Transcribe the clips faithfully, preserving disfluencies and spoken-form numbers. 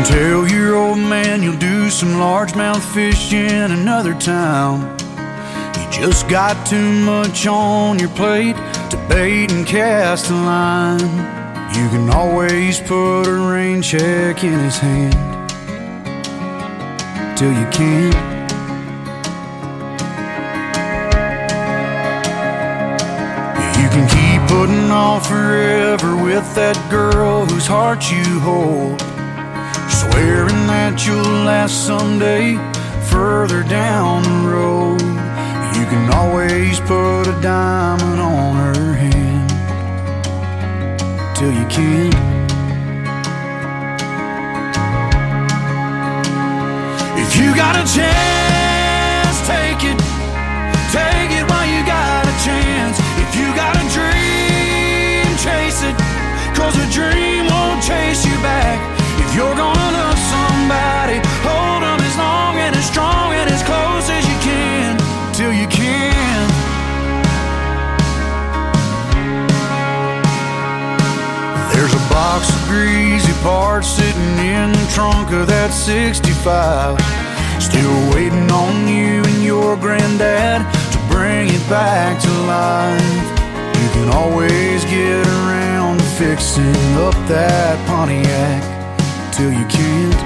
Tell your old man you'll do some largemouth fish in another town. You just got too much on your plate to bait and cast a line. You can always put a rain check in his hand till you can't. You can keep putting off forever with that girl whose heart you hold, swearing that you'll last someday further down the road. You can always put a diamond on her hand till you can't. If you got a chance, take it. Take it while you got a chance. If you got a dream, chase it, 'cause a dream won't chase you back. If you're gonna love somebody, hold them as long and as strong and as close as you can till you can. There's a box of greasy parts sitting in the trunk of that sixty-five, still waiting on you and your granddad to bring it back to life. You can always get around to fixing up that Pontiac till you can't.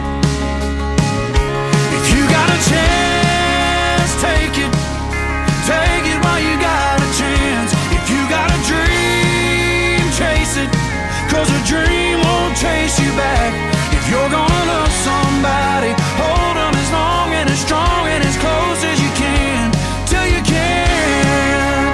If you got a chance, take it. Take it while you got a chance. If you got a dream, chase it, 'cause a dream won't chase you back. If you're gonna love somebody, hold them as long and as strong and as close as you can till you can't.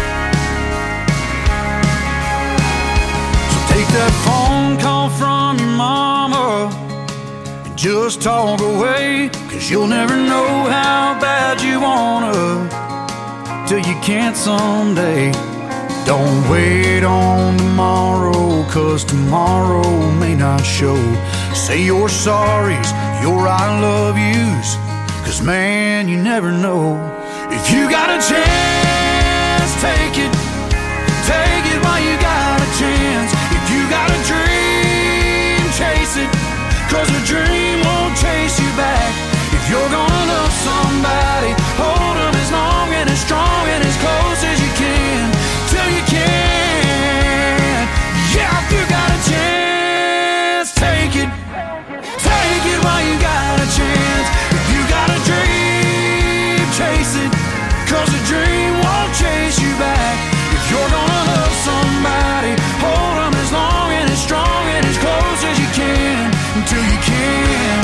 So take that phone call from your mama and just talk away, 'cause you'll never know how bad you wanna till you can't someday. Don't wait on tomorrow, 'cause tomorrow may not show. Say your sorries, your I love yous, 'cause man, you never know. If you got a chance, take it. Take it while you got a chance. If you got a dream, chase it, 'cause a dream won't chase you back. If you're gonna love somebody, hold them as long and as strong and as close as you can till you can. Yeah, if you got a chance, take it. Take it while you got a chance. If you got a dream, chase it, 'cause a dream won't chase you back. If you're gonna love somebody, hold them as long and as strong and as close as you can until you can.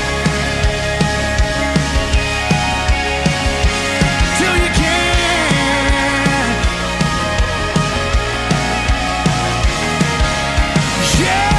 Till you can. Yeah.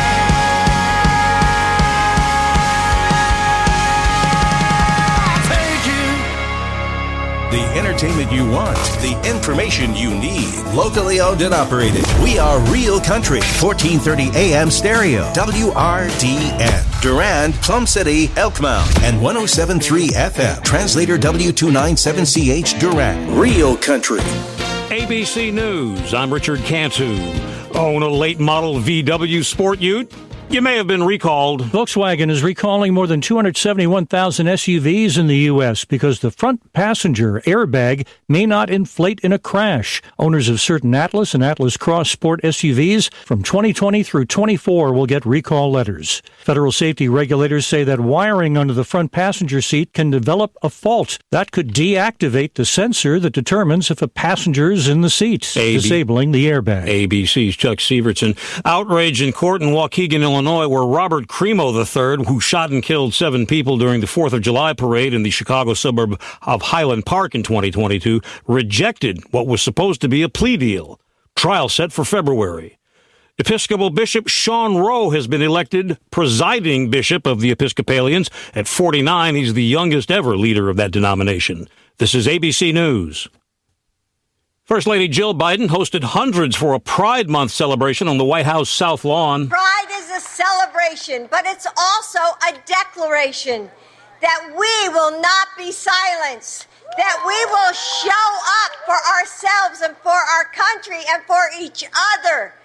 Take it. The entertainment you want, the information you need. Locally owned and operated. We are Real Country, fourteen thirty A M stereo, W R D N. Durand, Plum City, Elkmount, and one oh seven point three F M. Translator W two ninety-seven C H Durand. Real Country. A B C News, I'm Richard Cantu. Own a late model V W Sport Ute? You may have been recalled. Volkswagen is recalling more than two hundred seventy-one thousand S U Vs in the U S because the front passenger airbag may not inflate in a crash. Owners of certain Atlas and Atlas Cross Sport S U Vs from twenty twenty through twenty-four will get recall letters. Federal safety regulators say that wiring under the front passenger seat can develop a fault that could deactivate the sensor that determines if a passenger is in the seat, A B- disabling the airbag. A B C's Chuck Severson. Outrage in court in Waukegan, Illinois, where Robert Cremo the third, who shot and killed seven people during the fourth of July parade in the Chicago suburb of Highland Park in twenty twenty-two, rejected what was supposed to be a plea deal. Trial set for February. Episcopal Bishop Sean Rowe has been elected presiding bishop of the Episcopalians. At forty-nine, he's the youngest ever leader of that denomination. This is A B C News. First Lady Jill Biden hosted hundreds for a Pride Month celebration on the White House South Lawn. Pride is a celebration, but it's also a declaration that we will not be silenced, that we will show up for ourselves and for our country and for each other.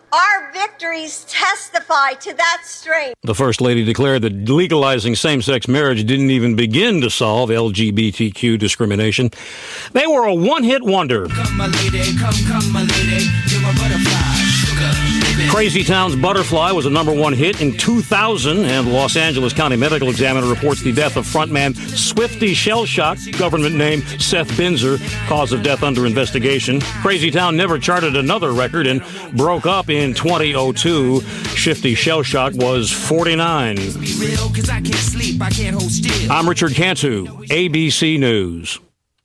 Our victories testify to that strength. The First Lady declared that legalizing same-sex marriage didn't even begin to solve L G B T Q discrimination. They were a one-hit wonder. Come, my lady, come, come, my lady, you're my butterfly, sugar, Crazy Town's Butterfly was a number one hit in two thousand, and the Los Angeles County Medical Examiner reports the death of frontman Swifty Shellshock, government name Seth Binzer, cause of death under investigation. Crazy Town never charted another record and broke up in twenty oh two. Swifty Shellshock was forty-nine. Be real, 'cause I can't sleep, I can't hold still. I'm Richard Cantu, A B C News.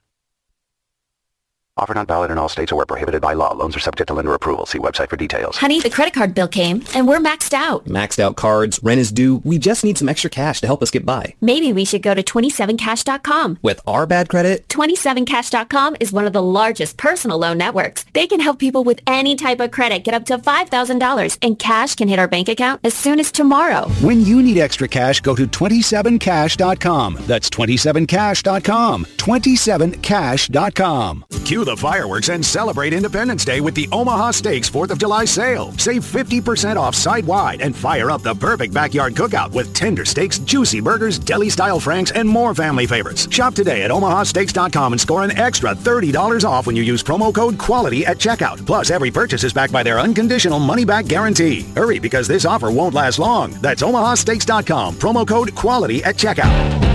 Offer not valid in all states or where prohibited by law. Loans are subject to lender approval. See website for details. Honey, the credit card bill came, and we're maxed out. Maxed out cards, rent is due. We just need some extra cash to help us get by. Maybe we should go to twenty-seven cash dot com. With our bad credit? twenty-seven cash dot com is one of the largest personal loan networks. They can help people with any type of credit get up to five thousand dollars, and cash can hit our bank account as soon as tomorrow. When you need extra cash, go to twenty-seven cash dot com. That's twenty-seven cash dot com. twenty-seven cash dot com. Cue the fireworks and celebrate Independence Day with the Omaha Steaks fourth of July sale. Save fifty percent off site-wide and fire up the perfect backyard cookout with tender steaks, juicy burgers, deli-style franks, and more family favorites. Shop today at omaha steaks dot com and score an extra thirty dollars off when you use promo code QUALITY at checkout. Plus, every purchase is backed by their unconditional money-back guarantee. Hurry, because this offer won't last long. That's omaha steaks dot com. Promo code QUALITY at checkout.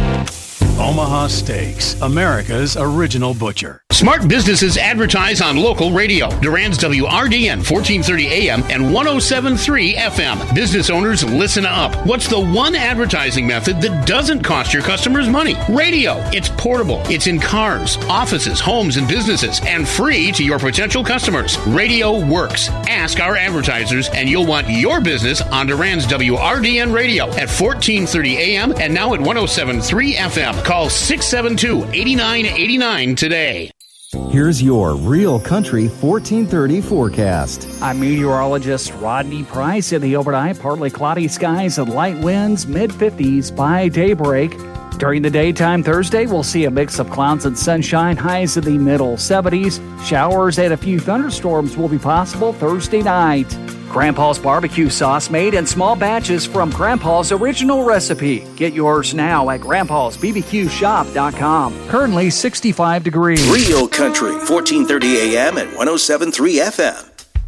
Omaha Steaks, America's original butcher. Smart businesses advertise on local radio. Durand's W R D N fourteen thirty A M and one oh seven point three F M. Business owners, listen up. What's the one advertising method that doesn't cost your customers money? Radio. It's portable. It's in cars, offices, homes, and businesses, and free to your potential customers. Radio works. Ask our advertisers, and you'll want your business on Durand's W R D N radio at fourteen thirty A M and now at one oh seven point three F M. Call six seven two, eight nine eight nine today. Here's your Real Country fourteen thirty forecast. I'm meteorologist Rodney Price. In the overnight, partly cloudy skies and light winds, mid fifties by daybreak. During the daytime Thursday, we'll see a mix of clouds and sunshine, highs in the middle seventies. Showers and a few thunderstorms will be possible Thursday night. Grandpa's barbecue sauce made in small batches from Grandpa's original recipe. Get yours now at grandpas b b q shop dot com. Currently sixty-five degrees. Real Country, fourteen thirty A M and one oh seven point three F M.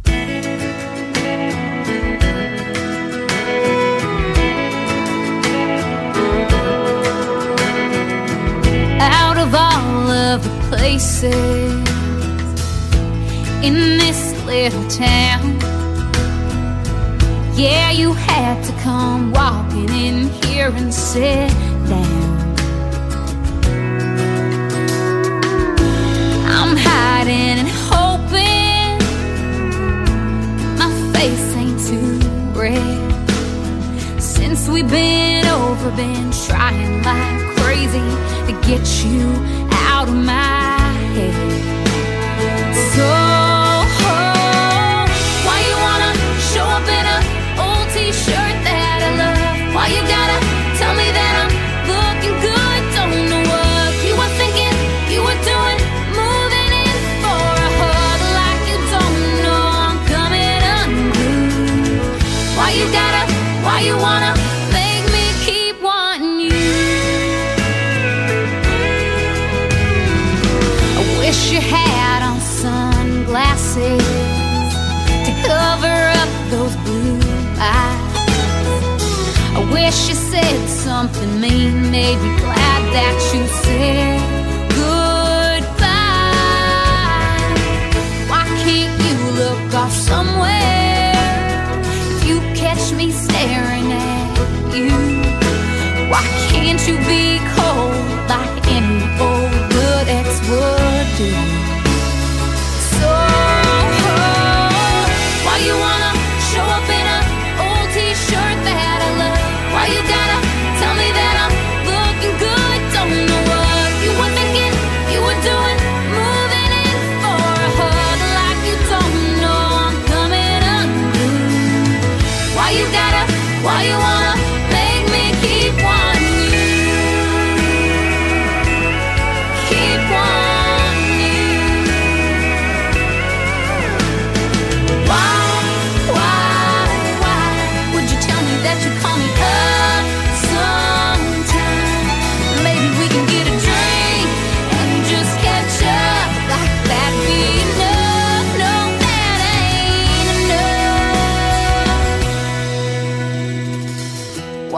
Out of all of the places in this little town, yeah, you had to come walking in here and sit down. I'm hiding and hoping my face ain't too red. Since we've been over, been trying like crazy to get you out of my head. So why you gotta tell me that I'm looking good? Don't know what you were thinking, you were doing, moving in for a hug like you don't know I'm coming unglued. Why you gotta, why you wanna make me keep wanting you? I wish you had on sunglasses to cover up those blue eyes. I wish you said something mean, made me glad that you said goodbye. Why can't you look off somewhere if you catch me staring at you? Why can't you be cold like any old good ex would do? So, why you wanna show up in a old t-shirt that I love? Why you gotta tell me that I'm looking good? Don't know what you were thinking, you were doing, moving in for a hug like you don't know I'm coming unglued. Why you gotta, why you wanna make me keep wanting you? Keep wanting you. Why, why?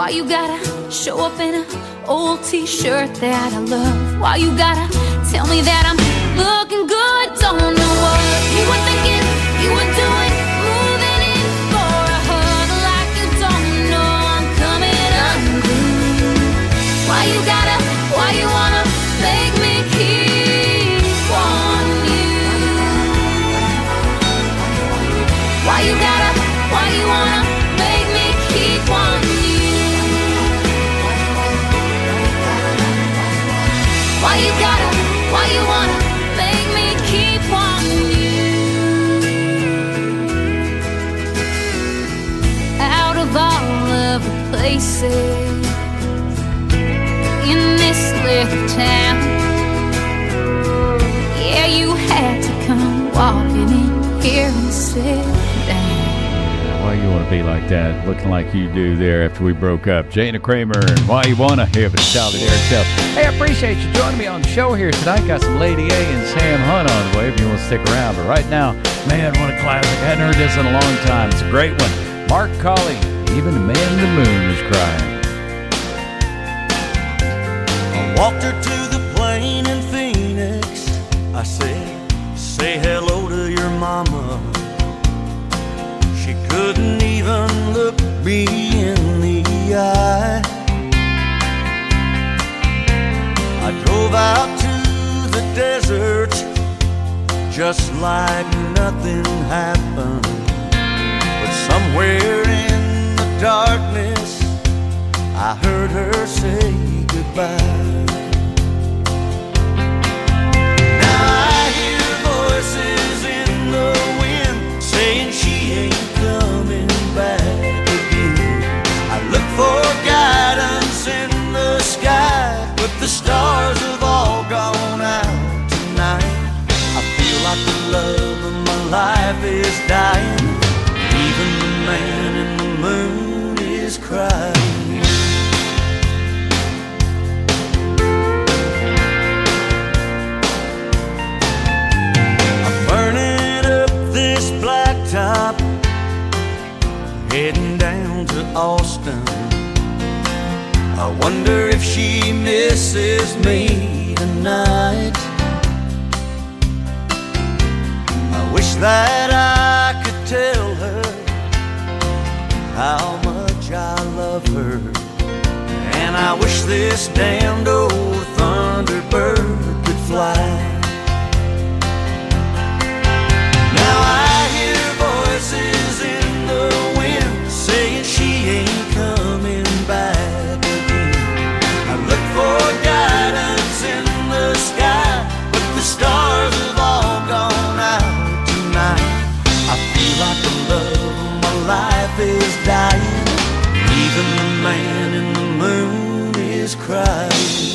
Why you gotta show up in an old t-shirt that I love? Why you gotta tell me that I'm looking good? Don't know what you were thinking, you were doing, moving in for a hug like you don't know I'm coming unglued. Why you gotta, why you wanna make me keep wanting you? Why you gotta, why you wanna make me keep wanting you? Why you gotta, why you wanna make me keep wanting you? Out of all of the places in this little town, yeah, you had to come walking in here and sit down. Why you want to be like that, looking like you do there after we broke up? Jana Kramer and Why You Wanna Have It Shouted there itself. Hey, I appreciate you joining me on the show here tonight. Got some Lady A and Sam Hunt on the way if you want to stick around. But right now, man, what a classic. I hadn't heard this in a long time. It's a great one. Mark Colley, Even the Man in the Moon is Crying. I walked her to the plane in Phoenix. I said, say hello to your mama. She couldn't even look me in the eye. I drove out to the desert just like nothing happened. But somewhere in the darkness I heard her say goodbye. Now I hear voices in the wind saying she ain't coming back again. I look for guidance in the sky, but the stars have all gone out tonight. I feel like the love of my life is dying. Even the man in the moon is crying. I'm burning up this blacktop, heading down to Austin. I wonder if she misses me tonight. I wish that I could tell her how much I love her, and I wish this damned old Thunderbird could fly. Now I hear voices in the wind saying she ain't coming back again. I look for guidance in the sky, but the stars have all gone out tonight. I feel like the love of my life is dying. Even the man in the moon is crying.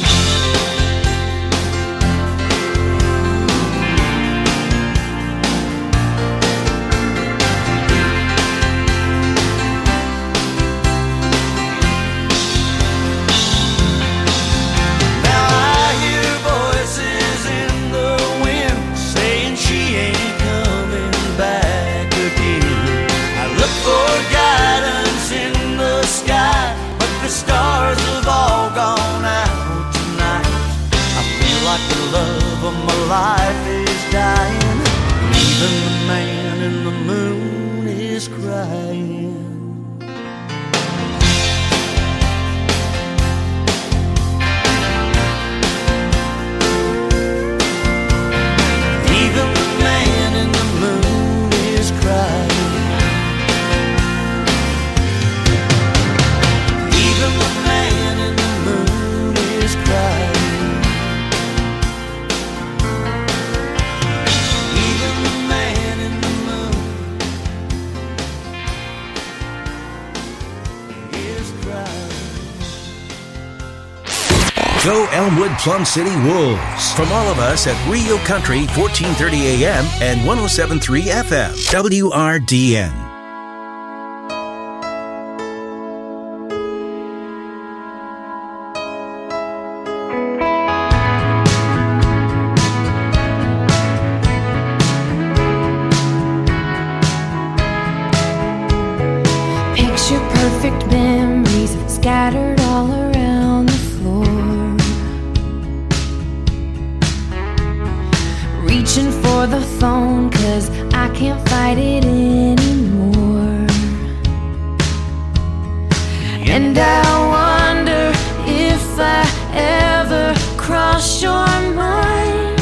The stars have all gone out tonight. I feel like the love of my life is dying. Even the man in the moon is crying. Even the man in the moon is crying. Even the man in the moon is crying. Even the man in the moon is crying. Go Elmwood Plum City Wolves. From all of us at Rio Country, fourteen thirty A M and one oh seven point three F M, W R D N. Picture perfect memories of scattered all around the floor. Reaching for the phone, cause I can't fight it anymore. And I wonder if I ever cross your mind.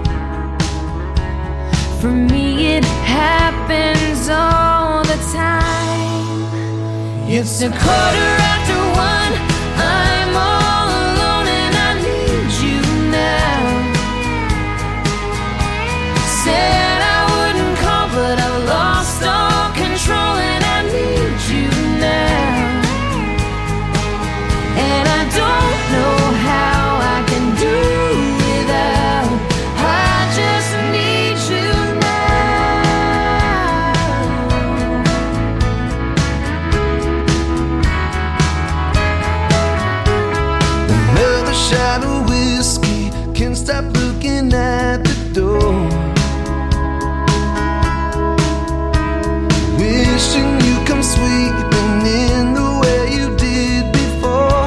For me it happens all the time. It's a quarter after one, I'm all alone and I need you now. Said I wouldn't call, but I've lost all control and I need you now. And I don't know how I can do without. I just need you now. Another shot of whiskey, can't stop looking at the door. Wishing you come sweeping in the way you did before.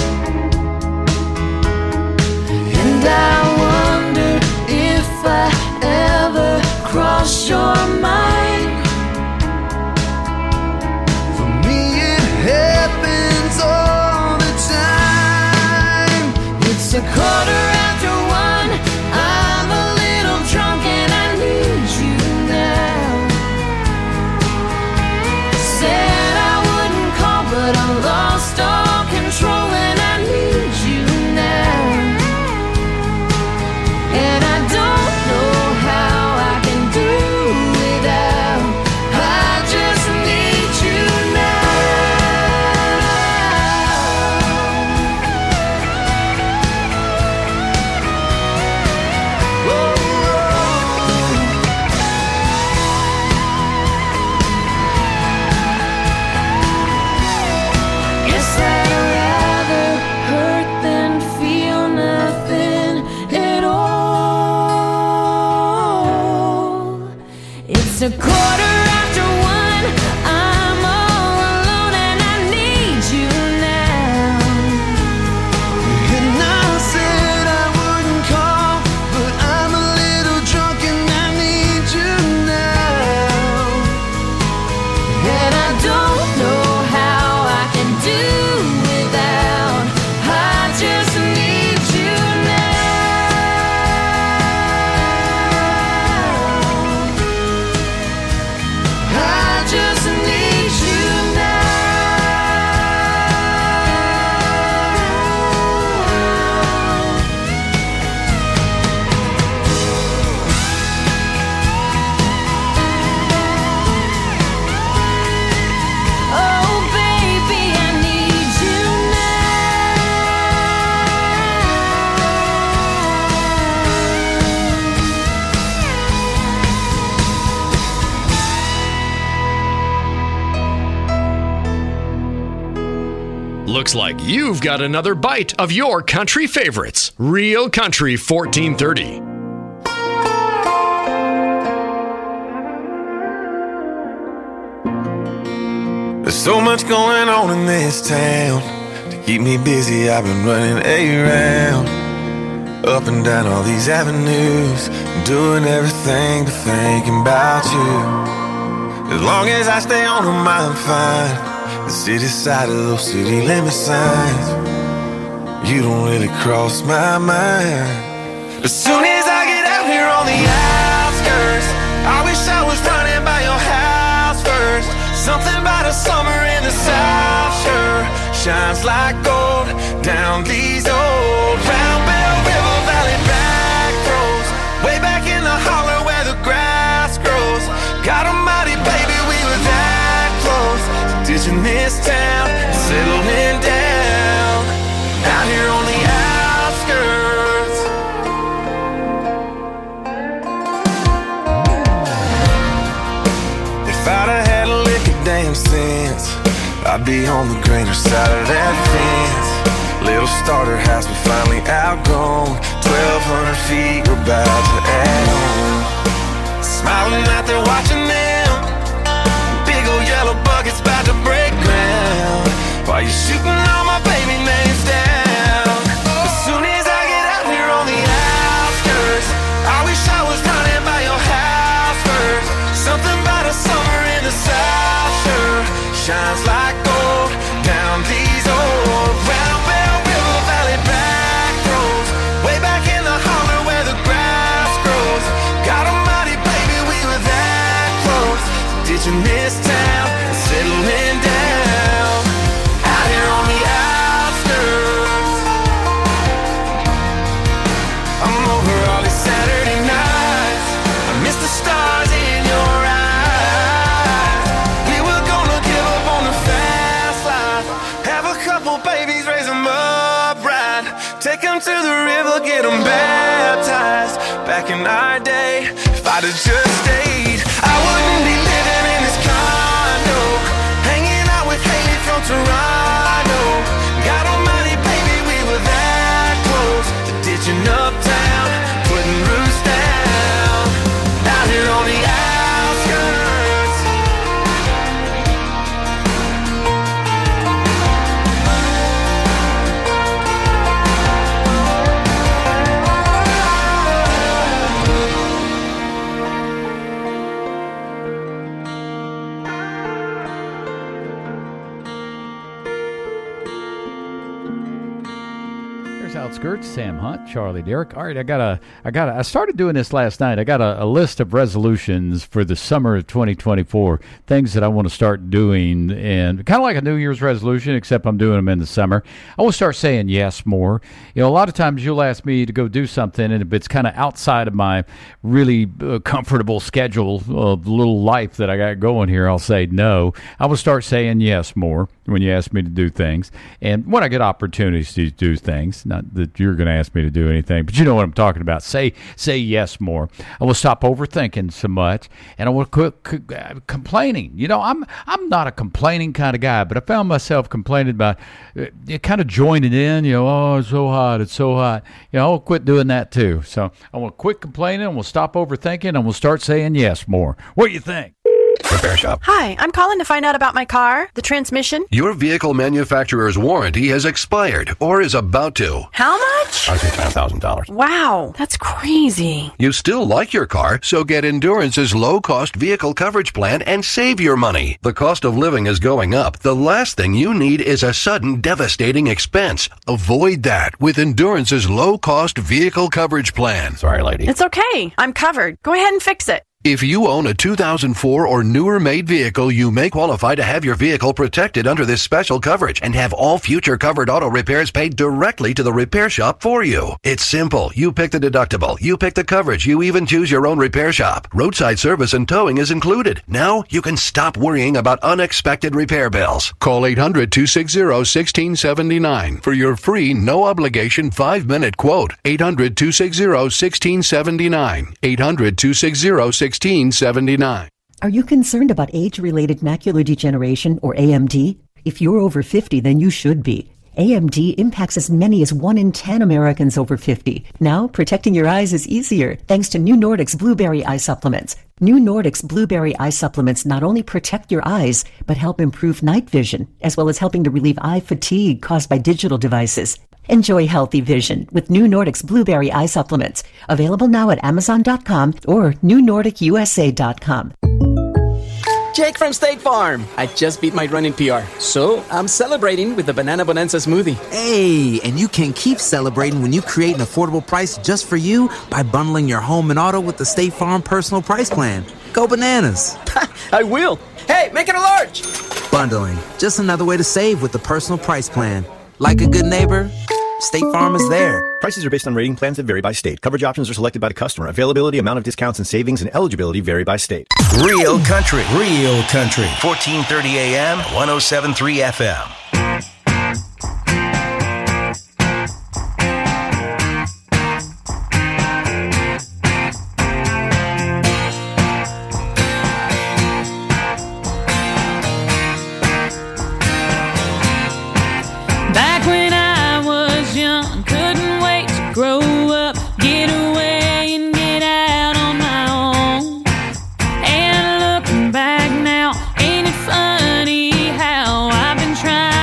And I wonder if I ever cross your mind. For me it happens all the time. It's a quarter after one, I'm a little drunk and I need you now. Said I wouldn't call, but I lost all control and I need you now. And I don't know how I can do without. I just need you now. Guess I'd rather hurt than feel nothing at all. It's a quarter after one, I'm all alone and I need you now. And I said I wouldn't call, but I'm a little drunk and I need you now. And I don't know how I can do without. I just need you now. I just need you now. Oh baby, I need you Looks like you've got another bite of your country favorites. Real Country fourteen thirty. There's so much going on in this town. To keep me busy, I've been running around, up and down all these avenues, doing everything but thinking about you. As long as I stay on them, I'm fine. The city side of those city limit signs, you don't really cross my mind. As soon as I get out here on the outskirts, I wish I was running by your house first. Something about a summer in the South sure shines like gold down these old Round Bell River Valley back roads, way back in the holler where the grass grows. God almighty, baby, we were that close to ditching this town, settling down out here on the outskirts. If I'd have had a lick of damn sense, I'd be on the greener side of that fence. Little starter house we finally outgrown, twelve hundred feet we're about to add on. Smiling out there watching them, big old yellow buckets about to break ground, while you're shooting on shines like gold down these old round bell river valley back roads, way back in the holler where the grass grows. God almighty, baby, we were that close, ditching this town and settling down out here on the outskirts. I'm over all these Saturday nights, I miss the stars in your eyes. We were gonna give up on the fast life, have a couple babies, raise them up right, take them to the river, get them baptized. Back in our day, if I'd have just stayed, I wouldn't be living in this condo, hanging out with Haley from Toronto. God almighty, baby, we were that close to ditching uptown, putting roots down out here on the outskirts. Outskirts, Sam Hunt, Charlie Derrick. All right, I got a, I got a, I started doing this last night. I got a, a list of resolutions for the summer of twenty twenty-four, things that I want to start doing, and kind of like a New Year's resolution, except I'm doing them in the summer. I want to start saying yes more. You know, a lot of times you'll ask me to go do something, and if it's kind of outside of my really uh, comfortable schedule of little life that I got going here, I'll say no. I will start saying yes more when you ask me to do things, and when I get opportunities to do things, not that you're going to ask me to do anything, but you know what I'm talking about. Say say yes more. I will stop overthinking so much, and I will quit c- complaining. You know, I'm I'm not a complaining kind of guy, but I found myself complaining about uh, kind of joining in. You know, oh, it's so hot, it's so hot. You know, I'll quit doing that too. So I will quit complaining, and we'll stop overthinking, and we'll start saying yes more. What do you think? Repair Shop. Hi, I'm calling to find out about my car, the transmission. Your vehicle manufacturer's warranty has expired or is about to. How much? I think ten thousand dollars. Wow, that's crazy. You still like your car, so get Endurance's low-cost vehicle coverage plan and save your money. The cost of living is going up. The last thing you need is a sudden, devastating expense. Avoid that with Endurance's low-cost vehicle coverage plan. Sorry, lady. It's okay. I'm covered. Go ahead and fix it. If you own a two thousand four or newer made vehicle, you may qualify to have your vehicle protected under this special coverage and have all future covered auto repairs paid directly to the repair shop for you. It's simple. You pick the deductible. You pick the coverage. You even choose your own repair shop. Roadside service and towing is included. Now you can stop worrying about unexpected repair bills. Call eight hundred, two six zero, one six seven nine for your free, no obligation five minute quote. eight hundred, two six zero, one six seven nine. eight hundred, two six zero, one six seven nine. Are you concerned about age-related macular degeneration, or A M D? If you're over fifty, then you should be. A M D impacts as many as one in ten Americans over fifty. Now, protecting your eyes is easier thanks to New Nordic's Blueberry Eye Supplements. New Nordic's Blueberry Eye Supplements not only protect your eyes, but help improve night vision, as well as helping to relieve eye fatigue caused by digital devices. Enjoy healthy vision with New Nordic's Blueberry Eye Supplements. Available now at amazon dot com or new nordic u s a dot com. Jake from State Farm. I just beat my running P R, so I'm celebrating with the Banana Bonanza smoothie. Hey, and you can keep celebrating when you create an affordable price just for you by bundling your home and auto with the State Farm Personal Price Plan. Go bananas. I will. Hey, make it a large. Bundling. Just another way to save with the Personal Price Plan. Like a good neighbor, State Farm is there. Prices are based on rating plans that vary by state. Coverage options are selected by the customer. Availability, amount of discounts and savings, and eligibility vary by state. Real Country. Real Country. fourteen thirty A M, one oh seven point three F M. Grow up, get away and get out on my own. And looking back now, ain't it funny how I've been trying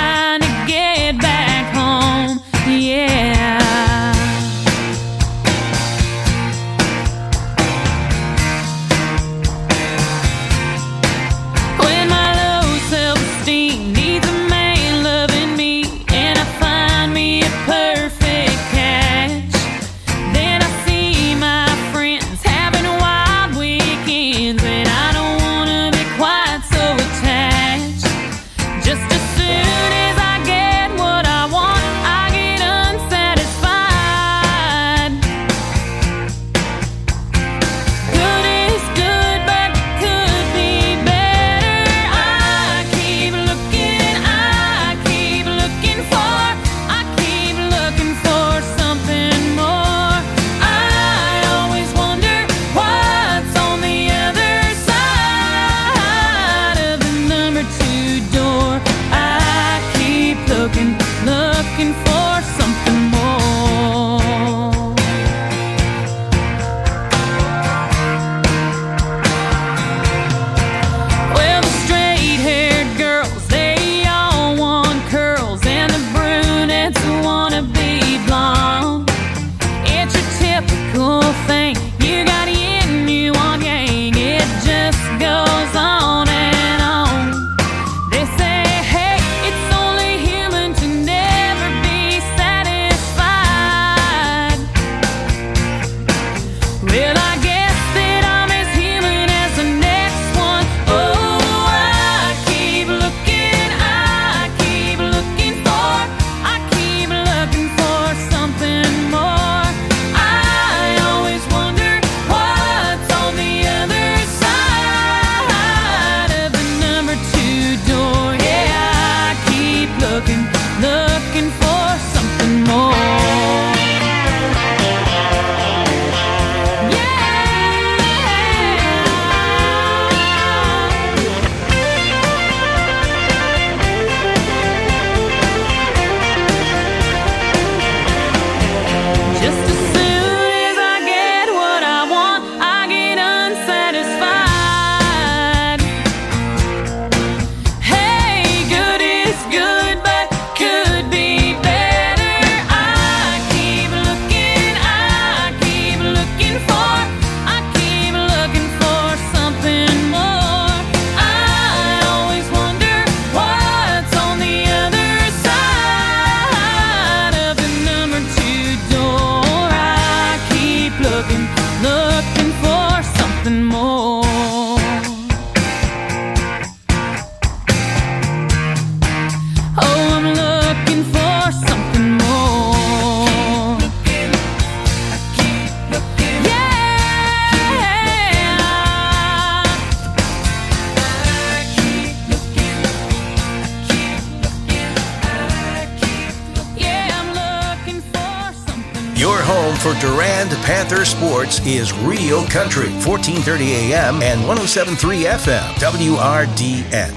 for Durand Panther sports is Real Country, fourteen thirty A M and one oh seven point three F M, W R D N.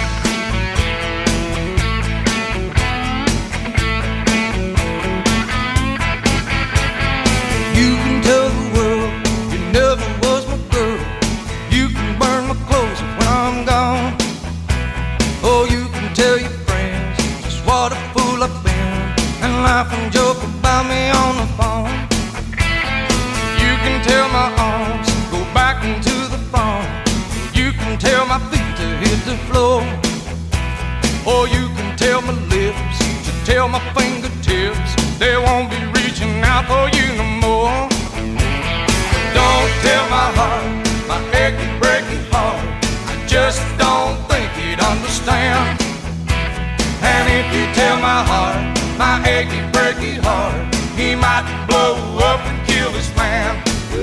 You can tell the world you never was my girl. You can burn my clothes when I'm gone. Oh, you can tell your friends just what a fool I've been and laugh and joke about me on the phone. You can tell my arms go back into the farm. You can tell my feet to hit the floor. Or you can tell my lips to tell my fingertips they won't be reaching out for you no more. Don't tell my heart, my achy, breaky heart, I just don't think he'd understand. And if you tell my heart, my achy, breaky heart, he might blow up and kill this man.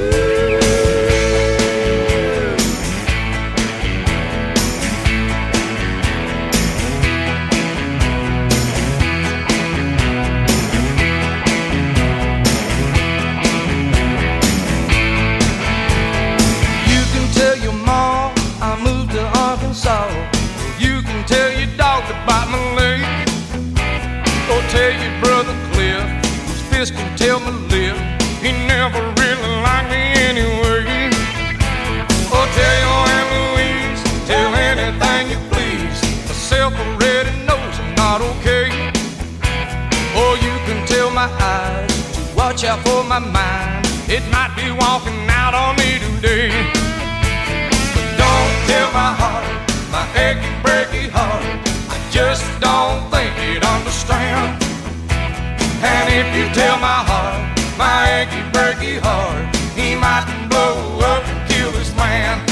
You can tell your mom I moved to Arkansas. You can tell your dog to bite my leg. Or tell your brother Cliff, whose fist can tell my lip, he never really liked me anyway. Or tell your Aunt Louise, tell anything you please, myself already knows I'm not okay. Or you can tell my eyes to watch out for my mind, it might be walking out on me today. But don't tell my heart, my achy, breaky heart, I just don't think he'd understand. And if you tell my heart, my achy, breaky heart, he might blow up and kill this man.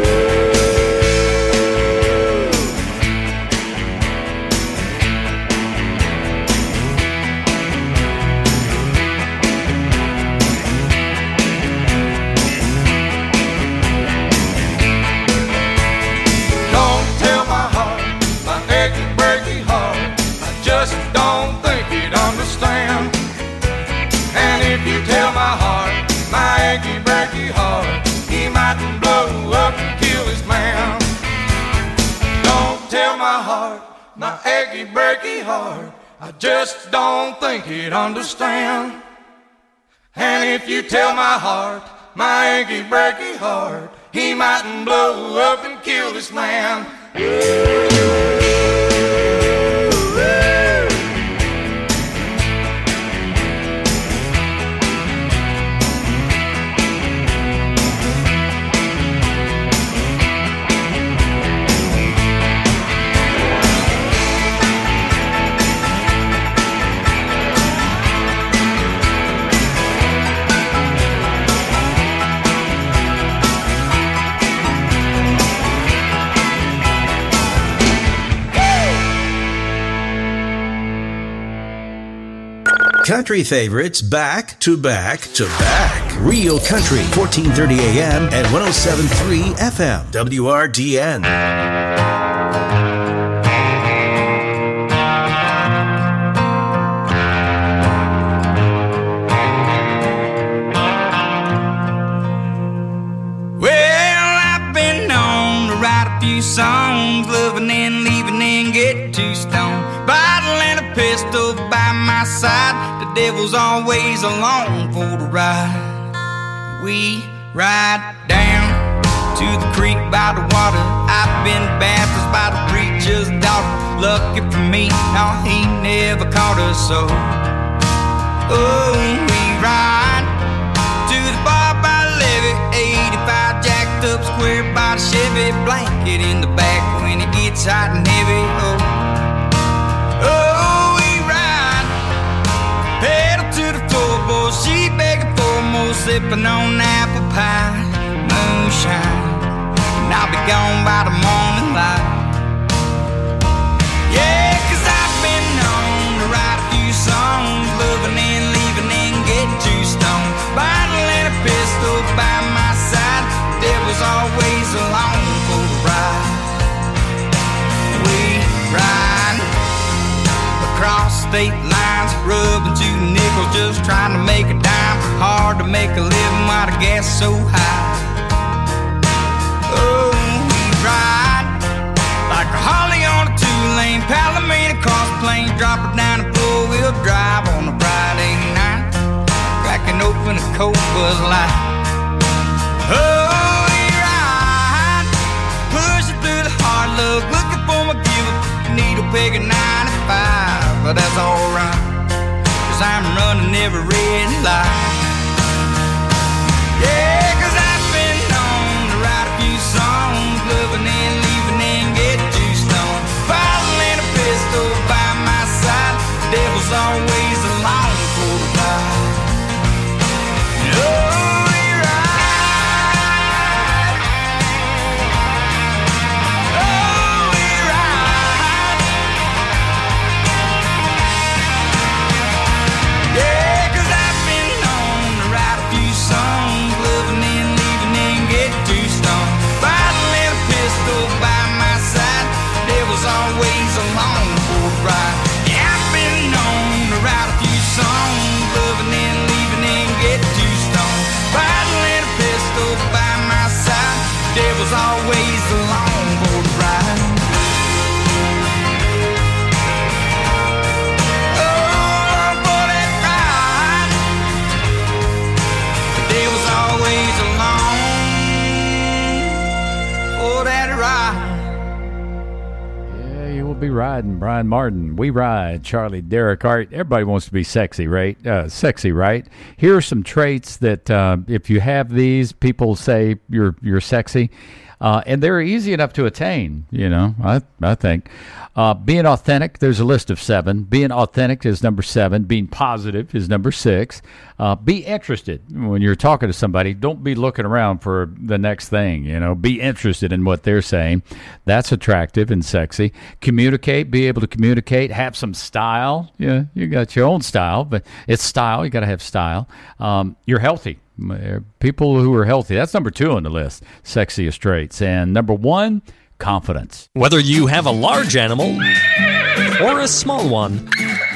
Don't tell my heart, my achy, breaky heart, I just don't think he'd understand. And if you tell my heart, my achy, breaky heart, he might blow up and kill this man. Don't tell my heart, my achy, breaky heart, I just don't think he'd understand. And if you tell my heart, my achy, breaky heart, he might blow up and kill this man. Country favorites back to back to back. Real Country, fourteen thirty A M and one oh seven point three F M, W R D N. Well, I've been known to write a few songs, loving and leaving and get too stoned. Bottle and a pistol by my side, the devil's always along for the ride. We ride down to the creek by the water. I've been baptized by the preacher's daughter. Lucky for me, no, he never caught us so. Oh, we ride to the bar by the levee, eighty-five jacked up square by the Chevy, blanket in the back when it gets hot and heavy. Oh, oh, we ride, pedal to the floorboard, she begging for more, sipping on apple pie, moonshine, and I'll be gone by the morning light. Yeah, 'cause I've been known to write a few songs, loving and leaving and getting too stoned. Bottle and a pistol by my side, devil's always along for the ride. We ride across state lines, rubbing two nickels, just trying to make a dime. hard to make a living while the gas is so high. Oh, we ride like a Harley on a two-lane Palomino cross plain, drop it down the four-wheel drive on a Friday night, cracking open a cold Bud Light. Oh, we ride, pushing through the hard luck, looking for my give-up needle peg at ninety-five, but that's alright, cause I'm running every red light. Yeah, cause I've been known to write a few songs, loving and leaving and get too stoned, bottle and a pistol by my side, the devil's always along for the ride. Oh, we ride. Oh, we ride. Yeah, cause I've been known to write a few songs, loving and leaving and get too stoned, bottle and a pistol by my side, the devil's always along for the ride. Yeah, I've been known to write a few songs, loving and leaving and get too stoned, bottle and a pistol by my side, the devil's always along for the ride. Oh, for that ride, the devil's always along for that ride. Yeah, you will be riding, Brian Martin. We ride, Charlie Derrick Hart. Everybody wants to be sexy, right? Uh, sexy, right? Here are some traits that uh, if you have these, people say you're you're sexy. Uh, and they're easy enough to attain, you know, I I think. Uh, being authentic, there's a list of seven. Being authentic is number seven. Being positive is number six. Uh, be interested. When you're talking to somebody, don't be looking around for the next thing, you know. Be interested in what they're saying. That's attractive and sexy. Communicate, be able to communicate. Have some style. Yeah, you got your own style, but it's style. You got to have style. Um, you're healthy. People who are healthy. That's number two on the list. Sexiest traits. And number one, confidence. Whether you have a large animal or a small one,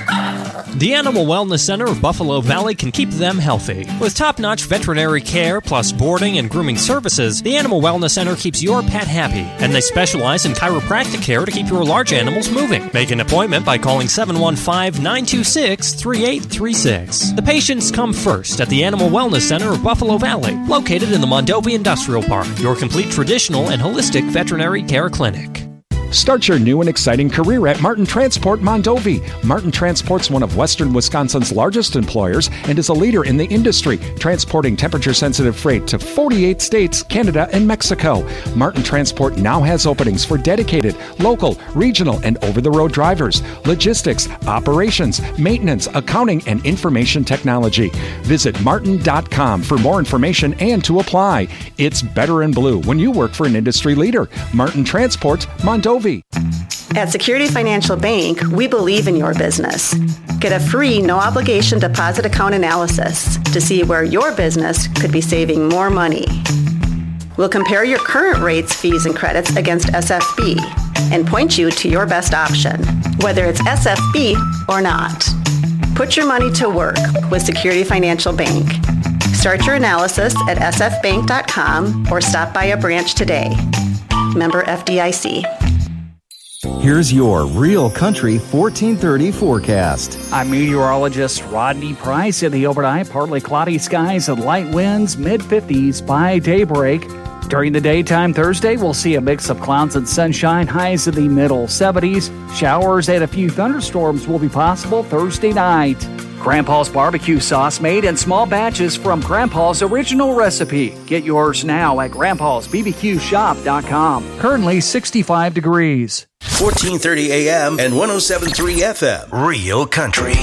the Animal Wellness Center of Buffalo Valley can keep them healthy. With top-notch veterinary care plus boarding and grooming services, the Animal Wellness Center keeps your pet happy, and they specialize in chiropractic care to keep your large animals moving. Make an appointment by calling seven one five, nine two six, three eight three six. The patients come first at the Animal Wellness Center of Buffalo Valley, located in the Mondovi Industrial Park, your complete traditional and holistic veterinary care clinic. Start your new and exciting career at Martin Transport Mondovi. Martin Transport's one of Western Wisconsin's largest employers and is a leader in the industry, transporting temperature-sensitive freight to forty-eight states, Canada, and Mexico. Martin Transport now has openings for dedicated, local, regional, and over-the-road drivers, logistics, operations, maintenance, accounting, and information technology. Visit martin dot com for more information and to apply. It's better in blue when you work for an industry leader. Martin Transport Mondovi. At Security Financial Bank, we believe in your business. Get a free, no-obligation deposit account analysis to see where your business could be saving more money. We'll compare your current rates, fees, and credits against S F B and point you to your best option, whether it's S F B or not. Put your money to work with Security Financial Bank. Start your analysis at s f bank dot com or stop by a branch today. Member F D I C. Here's your Real Country fourteen thirty forecast. I'm meteorologist Rodney Price in the overnight. Partly cloudy skies and light winds, mid fifties by daybreak. During the daytime Thursday, we'll see a mix of clouds and sunshine, highs in the middle seventies. Showers and a few thunderstorms will be possible Thursday night. Grandpa's barbecue sauce made in small batches from Grandpa's original recipe. Get yours now at grandpas b b q shop dot com. Currently sixty-five degrees. fourteen thirty A M and one oh seven point three F M. Real Country.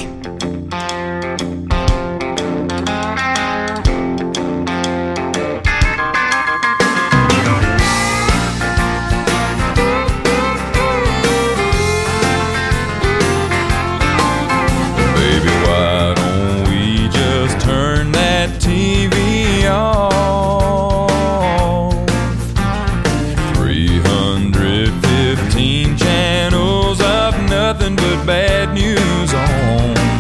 T V on three hundred fifteen channels of nothing but bad news on.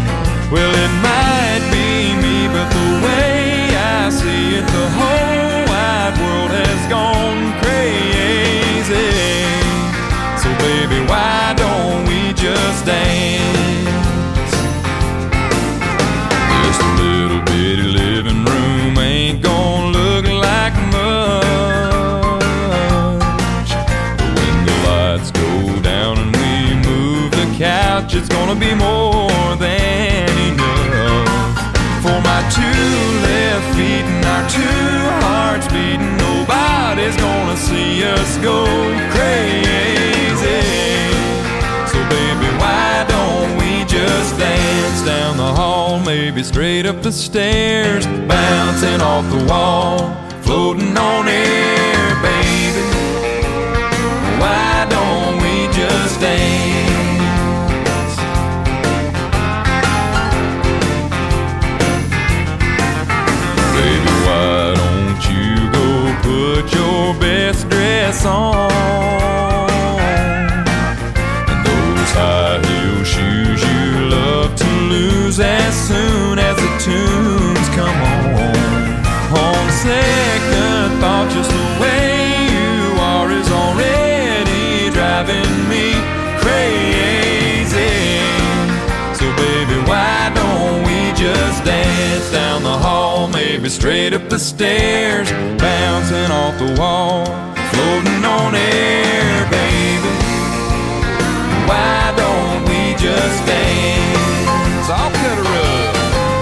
just dance? Just a little bitty living room ain't gonna look like much. But when the lights go down and we move the couch, it's gonna be more than enough. For my two left feet and our two hearts beating, nobody's gonna see us go crazy. So baby, why don't we just dance down the hall, maybe straight up the stairs, bouncing off the wall, floating on air, baby. Why don't we just dance? Baby, why don't you go put your best dress on, and those high heel shoes you love to lose as soon as the tunes come on. On second thought, just the way you are is already driving me crazy. So baby, why don't we just dance down the hall, maybe straight up the stairs, bouncing off the wall, floating on air, baby. Why don't we just dance? I'll cut a rug.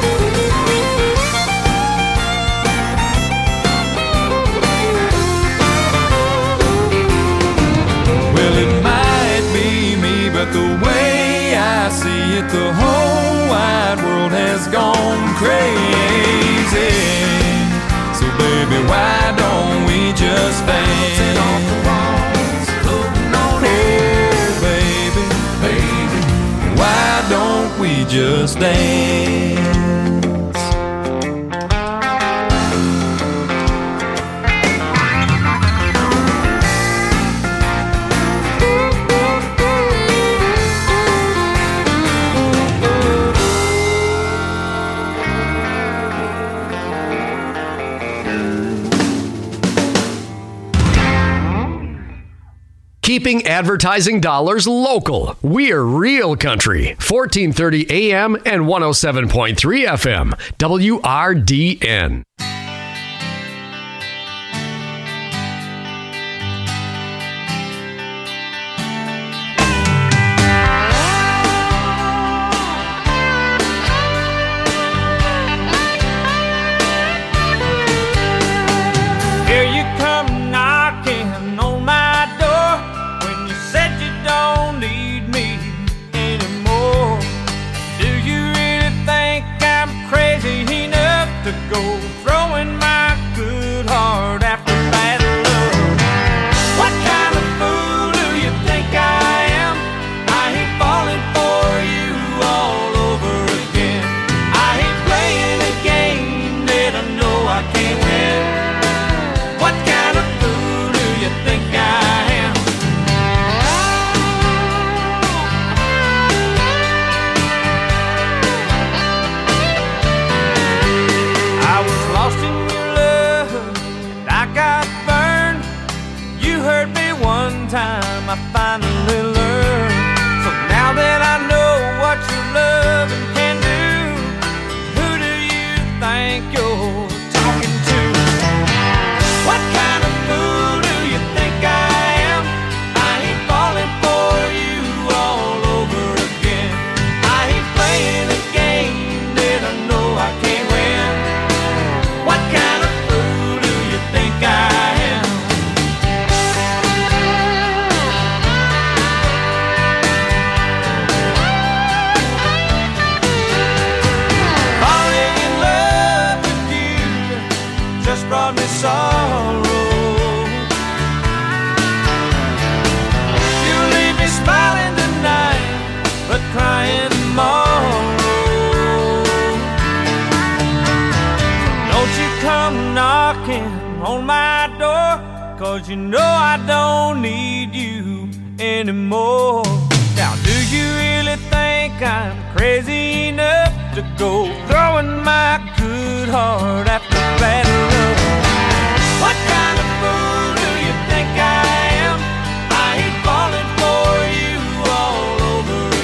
Well, it might be me, but the way I see it, the whole wide world has gone crazy. So baby, why don't we just dance off the walls, floating on air, baby, baby. Why don't we just dance? Keeping advertising dollars local. We're Real Country, fourteen thirty A M and one oh seven point three F M, W R D N. Here you come knocking on my door when you said you don't need me anymore. Do you really think I'm crazy enough to go throwing my good heart after bad love? What kind of fool do you think I am? I hate falling for you all over again. I hate playing a game that I know I can't win. What kind of fool do you think I am? I was lost in your love and I got burned. You hurt me one time, I finally learned. So now that I know what your loving can do, who do you think you're talking to? What kind of fool do you think I am? I hate falling for you all over again. I hate playing a game that I know I can't win. What kind of fool do you think I am? Falling in love with you just brought me sorrow. You leave me smiling tonight, but crying tomorrow. Don't you come knocking on my door, 'cause you know I don't need you anymore. Now do you really think I'm crazy enough to go throwing my good heart after bad love? What kind of fool do you think I am? I hate falling for you all over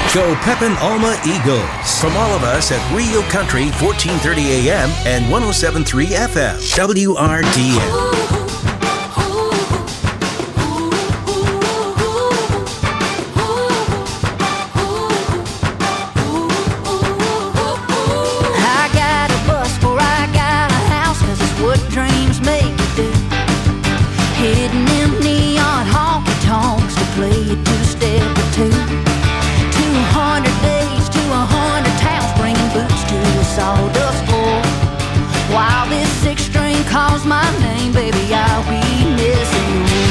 Go Pepin Alma Eagles. From all of us at Rio Country, fourteen thirty A M and one oh seven point three F M. W R D N. Sawdust floor. While this six string calls my name, baby, I'll be missing you.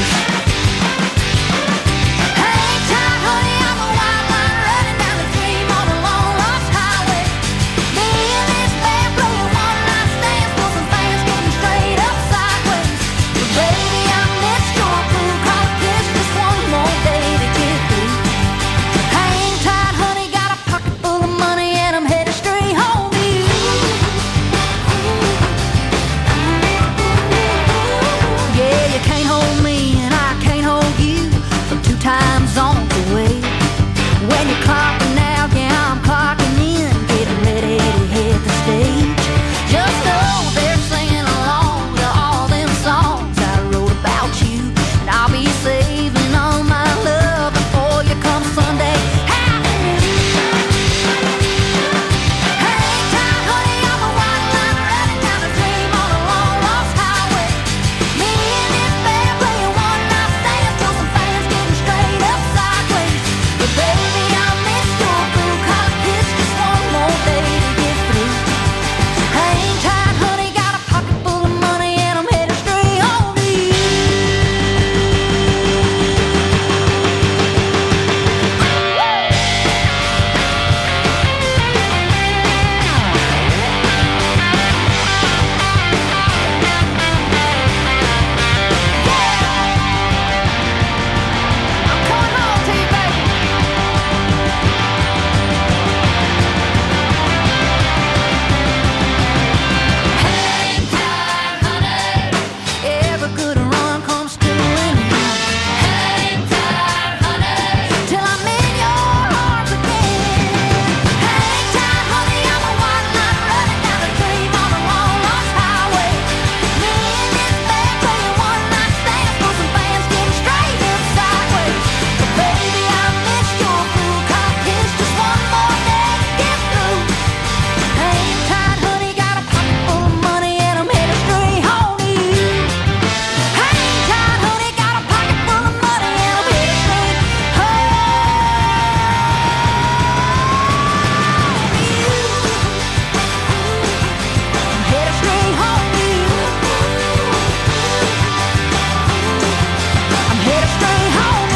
Hang tight, honey, I'm a wild line running down the dream on a long lost highway. Me and this band playing one night stands for some fans getting straight up sideways. But baby, I missed your crew, call a kiss just one more day to get through. Hang tight, honey, got a pocket full of money and I'm headed straight home. You can't hold me and I can't hold you from two time zones away. When you're clocking out, yeah, I'm clocking in, getting ready to hit the stage. Just know they're singing along to all them songs I wrote about you, and I'll be saving all my love before you come Sunday. Hang tight, honey, I'm a white line running down the dream on a long lost highway. Me and this band playing one night stands till some fans getting straight up sideways. But baby, I missed your crew, call a kiss just one more day to get through. Hang tight, honey, got a pocket full of money and I'm headed straight home to you. Every good run comes to an end. Hang tight, honey, till I'm in your arms again. Hang tight, honey, I'm a white line running down the dream on a long lost highway. Me and this band playing one night stands for some fans getting straight up sideways. But baby, I missed your crew, call a kiss just one more day to get through. Hang tight, honey, got a pocket full of money and I'm headed straight home to you. Hang tight, honey, got a pocket full of money and I'm headed straight home to you. I'm headed straight home to you. I'm headed straight home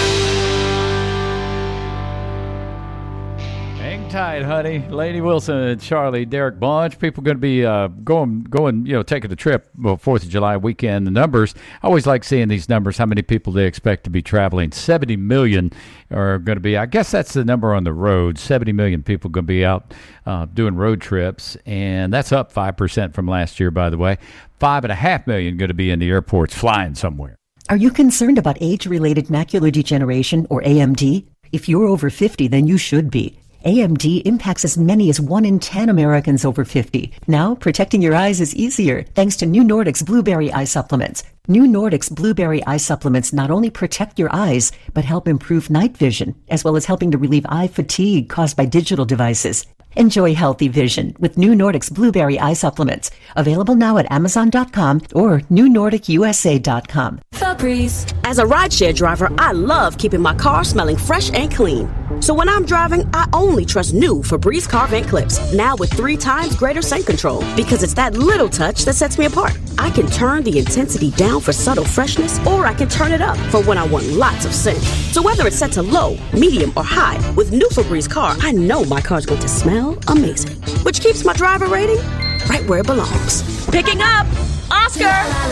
to you. Hang tight, honey. Lady Wilson and Charlie, Derek Bunch. People going to be uh, going, going, you know, taking a trip. Well, Fourth of July weekend. The numbers. I always like seeing these numbers. How many people they expect to be traveling? Seventy million are going to be. I guess that's the number on the road. Seventy million people going to be out uh, doing road trips, and that's up five percent from last year. By the way, five and a half million going to be in the airports flying somewhere. Are you concerned about age-related macular degeneration, or A M D? If you're over fifty, then you should be. A M D impacts as many as one in ten Americans over fifty. Now, protecting your eyes is easier thanks to New Nordic's Blueberry Eye Supplements. New Nordic's Blueberry Eye Supplements not only protect your eyes, but help improve night vision, as well as helping to relieve eye fatigue caused by digital devices. Enjoy healthy vision with New Nordic's Blueberry Eye Supplements. Available now at Amazon dot com or New Nordic U S A dot com. Febreze. As a rideshare driver, I love keeping my car smelling fresh and clean. So when I'm driving, I only trust new Febreze car vent clips, now with three times greater scent control, because it's that little touch that sets me apart. I can turn the intensity down for subtle freshness, or I can turn it up for when I want lots of scent. So whether it's set to low, medium, or high, with new Febreze car, I know my car's going to smell amazing, which keeps my driver rating right where it belongs. Picking up Oscar.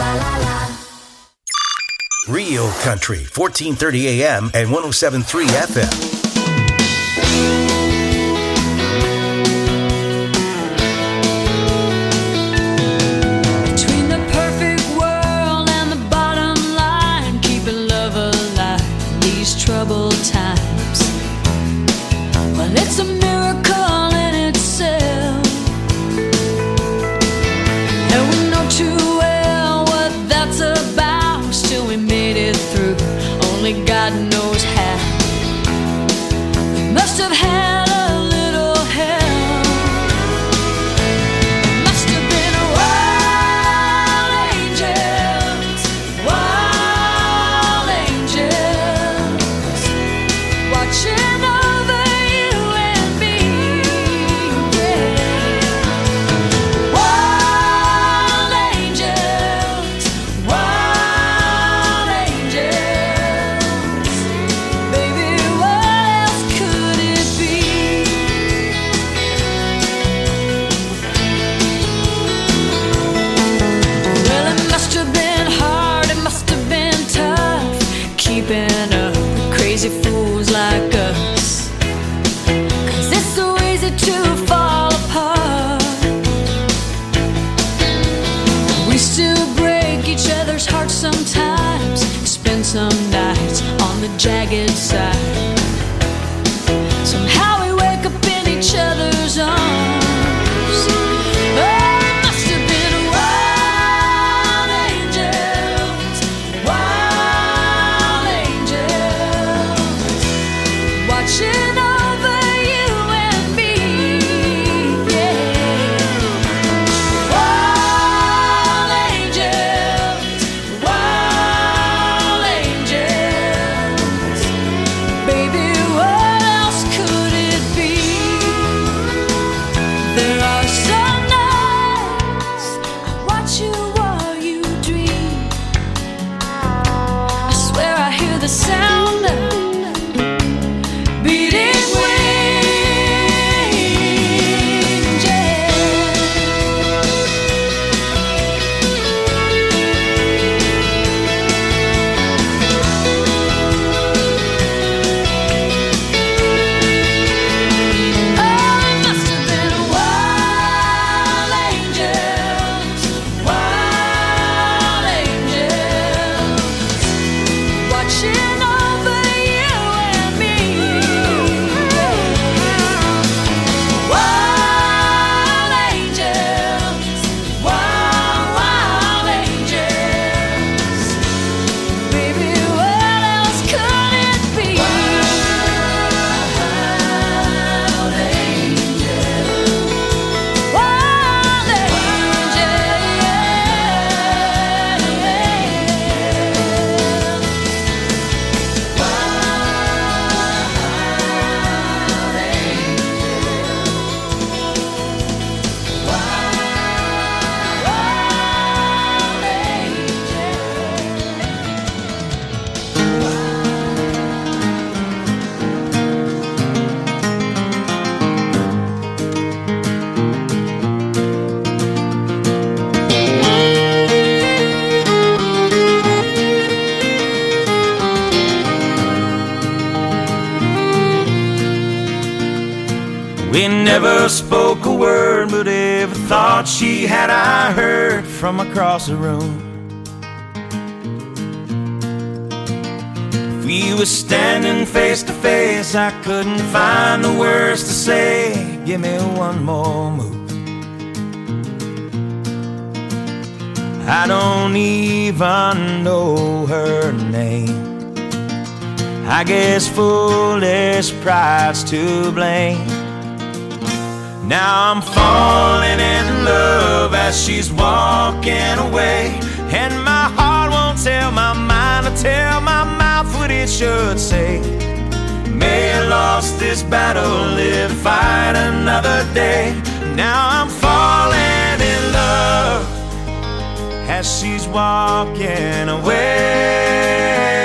Rio Country, fourteen thirty A M and one oh seven point three F M. Between the perfect world and the bottom line, keeping love alive in these troubled times. It's a miracle in itself, and we know too well what that's about. Still we made it through, only God knows how. We must have had a little help. Must have been wild angels, wild angels, watching over you and me. Yeah. Wild angels, wild angels. Baby, what else could it be? Well, it must have been hard, it must have been tough, keeping up with crazy fools like us. 'Cause it's so easy to fall apart. We still break each other's hearts sometimes, spend some nights on the jagged side. Somehow we wake up in each other's arms. Oh, it must have been wild angels, wild angels, watching over you and me. Yeah. Wild angels, wild angels. Baby, what else could it be? There are some nights I watch you while you dream. I swear I hear the sound of beating wings. Yeah. Oh, it must have been wild angels, wild angels, watching over you and me. Wild angels, wild, wild angels. Baby, what else could it be? Wild angels, wild We never spoke a word, but every thought she had I heard from across the room. If we were standing face to face, I couldn't find the words to say. Give me one more move. I don't even know her name. I guess foolish pride's to blame. Now I'm falling in love as she's walking away, and my heart won't tell my mind or tell my mouth what it should say. May have lost this battle, live to fight another day. Now I'm falling in love as she's walking away.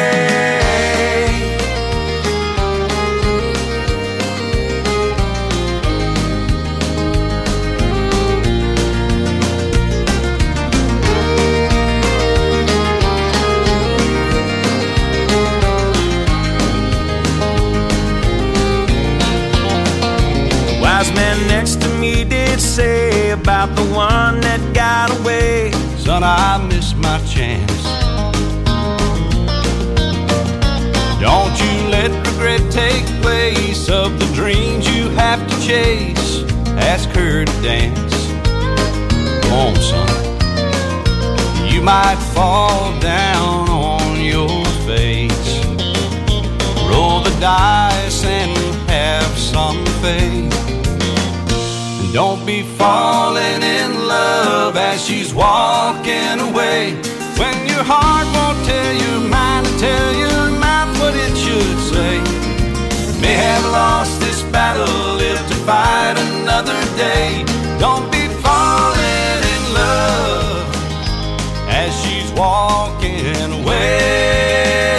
Wise man next to me did say about the one that got away, son, I missed my chance. Don't you let regret take place of the dreams you have to chase. Ask her to dance. Come on, son. You might fall down on your face. Roll the dice and have some faith. And don't be falling in love as she's walking away. When your heart won't tell your mind to tell your mouth what it should say. May have lost this battle, live to fight another day. Don't be falling in love as she's walking away.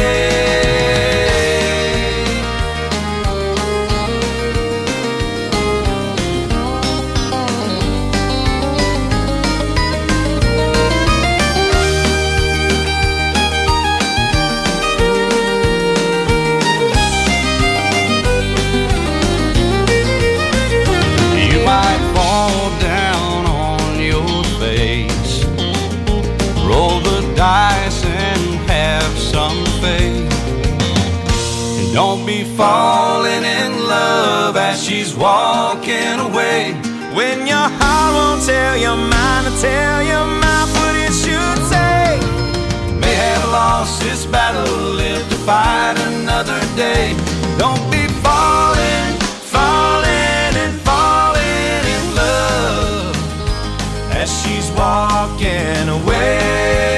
Dice and have some faith. And don't be falling in love as she's walking away. When your heart won't tell your mind to tell your mouth what it should say. May have lost this battle, live to fight another day. Don't be falling, falling and falling in love as she's walking away.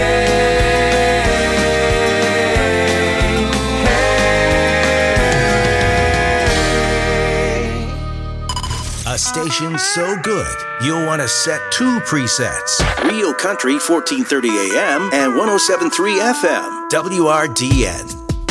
Station so good, you'll want to set two presets. Real Country fourteen thirty A M and one oh seven point three F M, W R D N.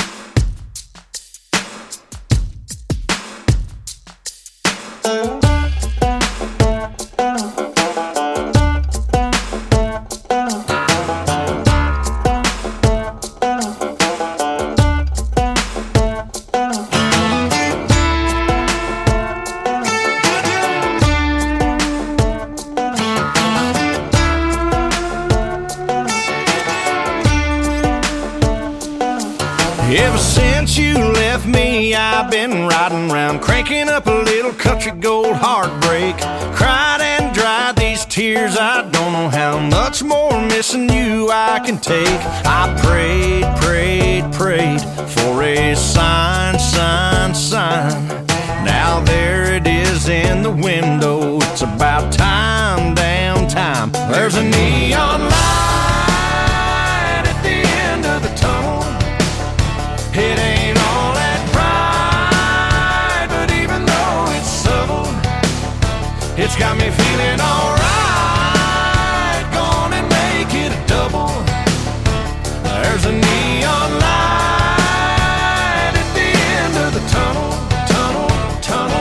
Ever since you left me, I've been riding around, cranking up a little country gold heartbreak. Cried and dried these tears, I don't know how much more missing you I can take. I prayed, prayed, prayed for a sign, sign, sign. Now there it is in the window, it's about time, damn time. There's a neon light at the end of the tunnel. It ain't all that bright, but even though it's subtle, it's got me feeling alright. Gone and make it a double. There's a neon light at the end of the tunnel, tunnel, tunnel.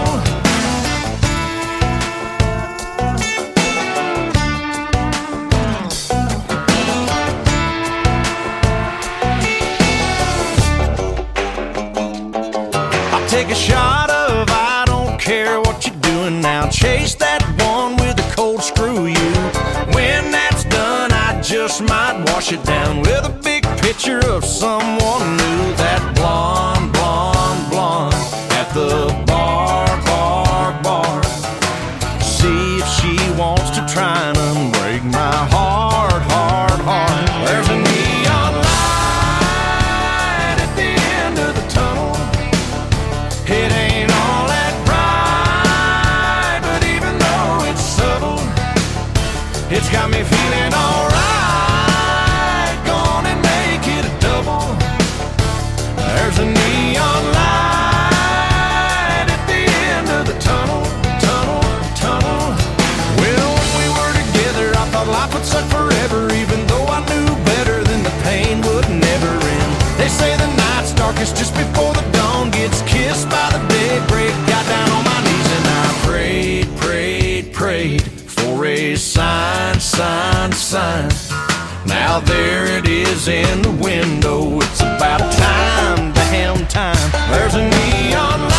Take a shot of I don't care what you're doing now. Chase that one with a cold screw you. When that's done, I just might wash it down with a big picture of someone new. That blonde, blonde, blonde at the bar, bar, bar. See if she wants to try and unbreak my heart, heart, heart. There's a neon light at the end of the tunnel. It ain't all that bright, but even though it's subtle, it's got me feeling alright. Gone and make it a double. There's a neon light at the end of the tunnel, tunnel, tunnel. Well, when we were together, I thought life would suck forever, even though I knew better than the pain would never end. They say the night's darkest just before the dawn gets kissed by the daybreak. Got down on my knees and I prayed, prayed, prayed for a sign, sign, sign. Now there it is in the window. It's about time, damn time. There's a neon light